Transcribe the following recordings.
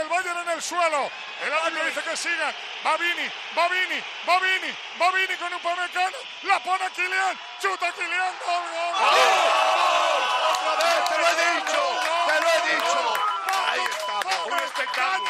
del Bayern en el suelo. El árbitro dice que sigan. Va Vini con Upamecano. La pone Kylian. Chuta Kylian. ¡Gol! ¡Otra vez! ¡Te lo he dicho! Ahí estamos. Un espectáculo.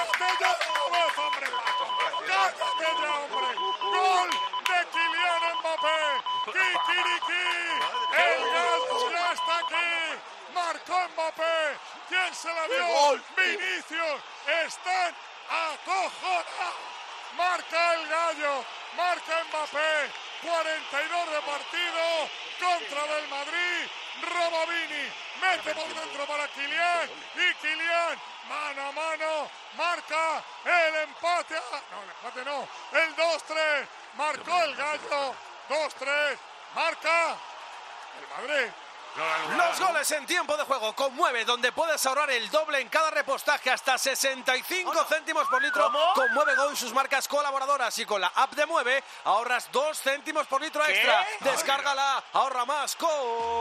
¡Cállate ya, hombre! ¡Gol de Kylian Mbappé! ¡Kikiriki! ¡El gallo ya está aquí! ¡Marcó Mbappé! ¿Quién se la dio? ¡Vinicius! ¡Están acojonados! ¡Marca el gallo! ¡Marca Mbappé! 42 de partido contra del Madrid. Roba Vini, mete por dentro para Kylian y Kylian, mano a mano, marca el empate. No, el empate no, el 2-3, marcó el gallo, 2-3, marca el Madrid. Los goles en tiempo de juego con Mueve, donde puedes ahorrar el doble en cada repostaje, hasta 65 céntimos por litro. Con Mueve Go y sus marcas colaboradoras, y con la app de Mueve ahorras 2 céntimos por litro extra. Descárgala, ahorra más con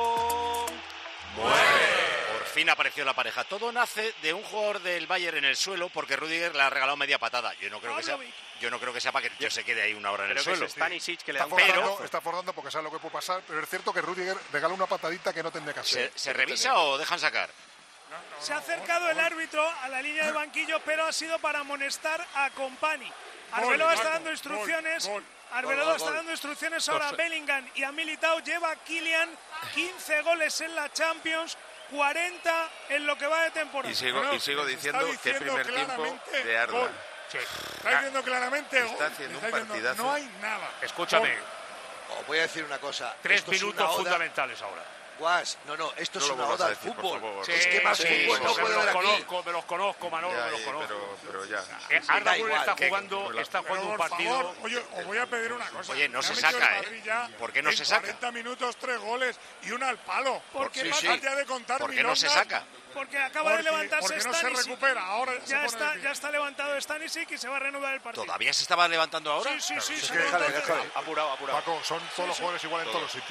Mueve. Por fin apareció la pareja. Todo nace de un jugador del Bayern en el suelo, porque Rüdiger le ha regalado media patada. Yo no creo que sea para que yo se quede ahí una hora en el suelo. Stanisic que le da Está forzando porque sabe lo que puede pasar, pero es cierto que Rüdiger regala una patadita que no tendría que hacer. ¿Se revisa o dejan sacar? Se ha acercado el árbitro a la línea de banquillo, pero ha sido para amonestar a Kompany. Arbeloa está dando instrucciones. Arbeloa está dando instrucciones ahora a Bellingham y a Militao. Lleva Kylian 15 goles en la Champions, 40 en lo que va de temporada. Y sigo diciendo que el primer tiempo de Arda. Está diciendo claramente está haciendo un partidazo. No hay nada. Escúchame. Os voy a decir una cosa. 3 minutos fundamentales ahora. Guas, esto es una oda al fútbol. Sí, es que más fútbol no puede haber aquí. Me los conozco, Manolo, me los conozco. Pero ya. Arda Güler está jugando un partido. Favor, oye, os voy a pedir una cosa. Oye, no se saca, ¿Por qué no se saca? 40 minutos, 3 goles y una al palo. Porque ya de contar ¿Por qué no se saca? Porque acaba de levantarse Stanisic. Porque no se recupera. Ahora ya está levantado Stanisic y se va a reanudar el partido. ¿Todavía se estaba levantando ahora? Sí. Déjale. Apurado. Paco, son todos los jugadores igual en todos los sitios.